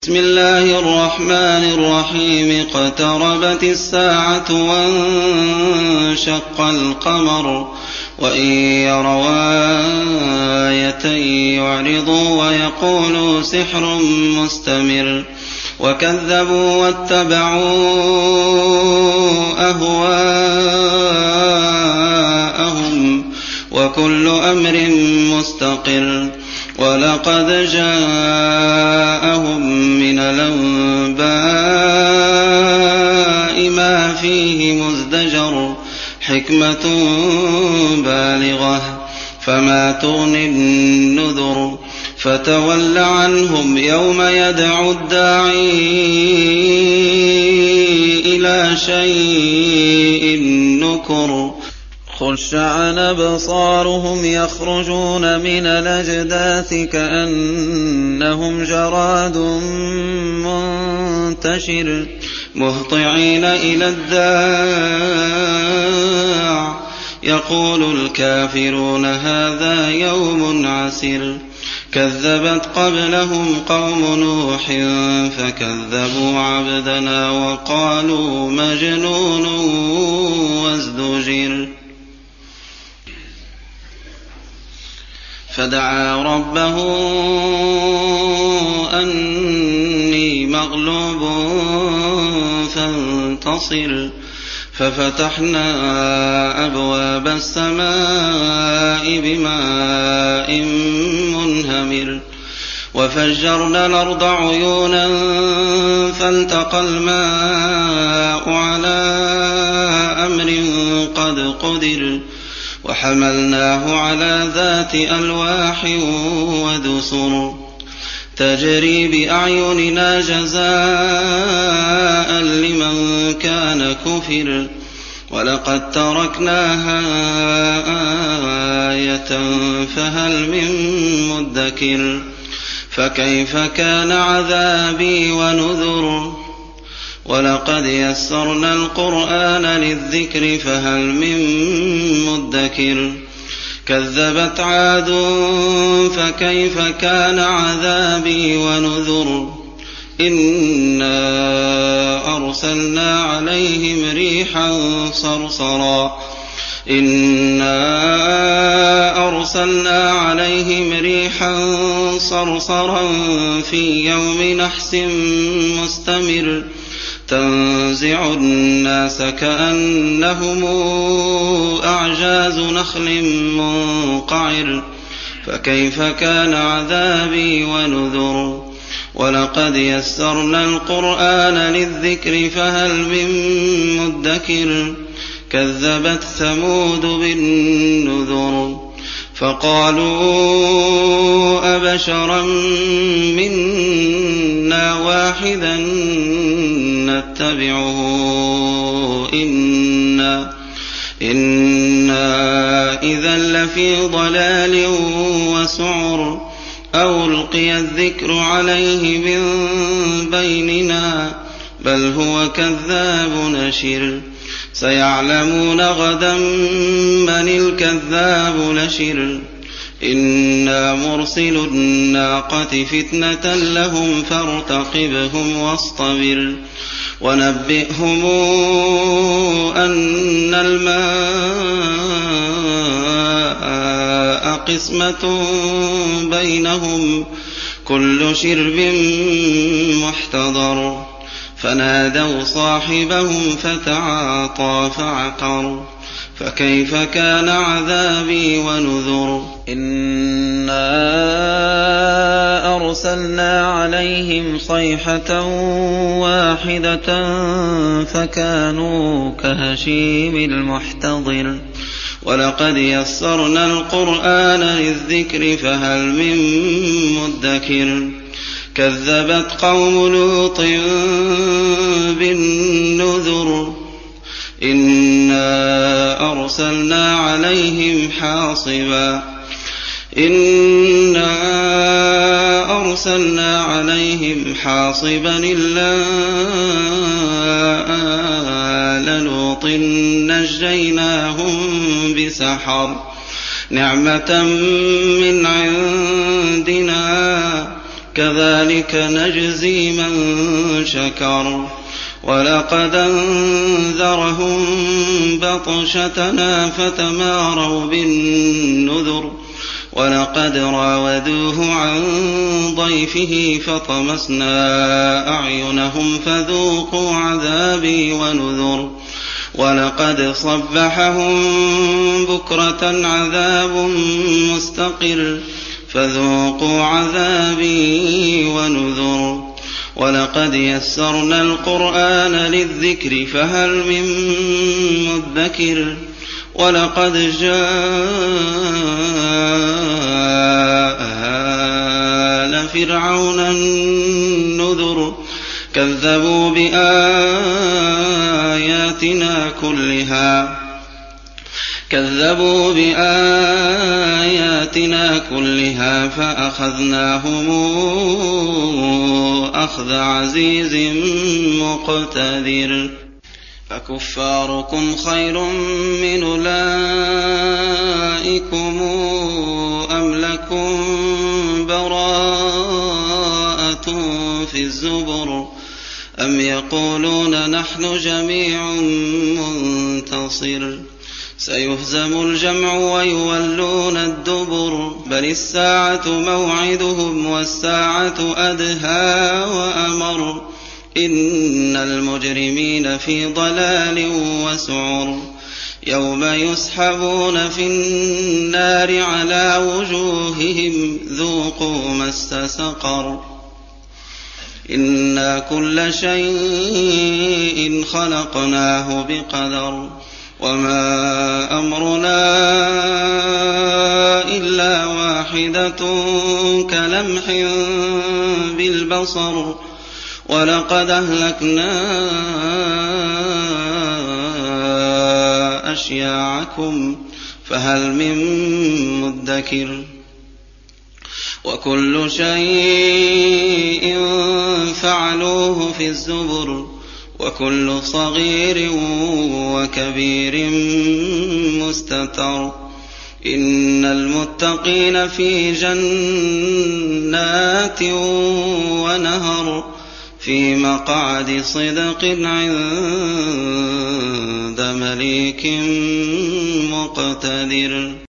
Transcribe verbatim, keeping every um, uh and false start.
بسم الله الرحمن الرحيم اقتربت الساعة وانشق القمر وإن يروا آية يعرضوا ويقولوا سحر مستمر وكذبوا واتبعوا أهواءهم وكل أمر مستقر ولقد جاءهم من الأنباء ما فيه مزدجر حكمة بالغة فما تغني النذر فتول عنهم يوم يدعو الداعي إلى شيء نكر خش عن أبصارهم يخرجون من الأجداث كأنهم جراد منتشر مهطعين إلى الداع يقول الكافرون هذا يوم عسر كذبت قبلهم قوم نوح فكذبوا عبدنا وقالوا مجنون وازدجر فدعا ربه أني مغلوب فانتصر ففتحنا أبواب السماء بماء منهمر وفجرنا الأرض عيونا فالتقى الماء على أمر قد قدر وحملناه على ذات ألواح ودسر تجري بأعيننا جزاء لمن كان كفر ولقد تركناها آية فهل من مدكر فكيف كان عذابي ونذر ولقد يسرنا القرآن للذكر فهل من مدكر كذبت عاد فكيف كان عذابي ونذر إنا أرسلنا عليهم ريحا صرصرا إنا أرسلنا عليهم ريحا صرصرا في يوم نحس مستمر تنزع الناس كأنهم أعجاز نخل منقعر فكيف كان عذابي ونذر ولقد يسرنا القرآن للذكر فهل من مدكر كذبت ثمود بالنذر فقالوا أبشرا منا واحدا نتبعه إنا, إنا إذا لفي ضلال وسعر أو ألقي الذكر عليه من بيننا بل هو كذاب نشر سيعلمون غدا من الكذاب نشر إنا مرسل الناقة فتنة لهم فارتقبهم واصطبر ونبئهم أن الماء قسمة بينهم كل شرب محتضر فنادوا صاحبهم فتعاطى فعقر فكيف كان عذابي ونذر إنا أرسلنا عليهم صيحة واحدة فكانوا كهشيم المحتضر ولقد يسرنا القرآن للذكر فهل من مدكر كذبت قوم لوط بالنذر إنا أرسلنا عليهم حاصبا إنا أرسلنا عليهم حاصبا إلا آل لوط نجيناهم بسحر نعمة من عندنا كذلك نجزي من شكر ولقد أنذرهم بطشتنا فتماروا بالنذر ولقد راودوه عن ضيفه فطمسنا أعينهم فذوقوا عذابي ونذر ولقد صبحهم بكرة عذاب مستقر فذوقوا عذابي ونذر ولقد يسرنا القرآن للذكر فهل من مدكر ولقد جاء آل فرعون النذر كذبوا بآياتنا كلها كذبوا بآياتنا كلها فأخذناهم أخذ عزيز مقتدر أكفاركم خير من أولئكم أم لكم براءة في الزبر أم يقولون نحن جميع منتصر سيهزم الجمع ويولون الدبر بل الساعة موعدهم والساعة أدهى وأمر إن المجرمين في ضلال وسعر يوم يسحبون في النار على وجوههم ذوقوا مس سقر إنا كل شيء خلقناه بقدر وما أمرنا إلا واحدة كلمح بالبصر ولقد أهلكنا أشياعكم فهل من مدكر وكل شيء فعلوه في الزبر وكل صغير وكبير مستتر إن المتقين في جنات ونهر في مقعد صدق عند مليك مقتدر.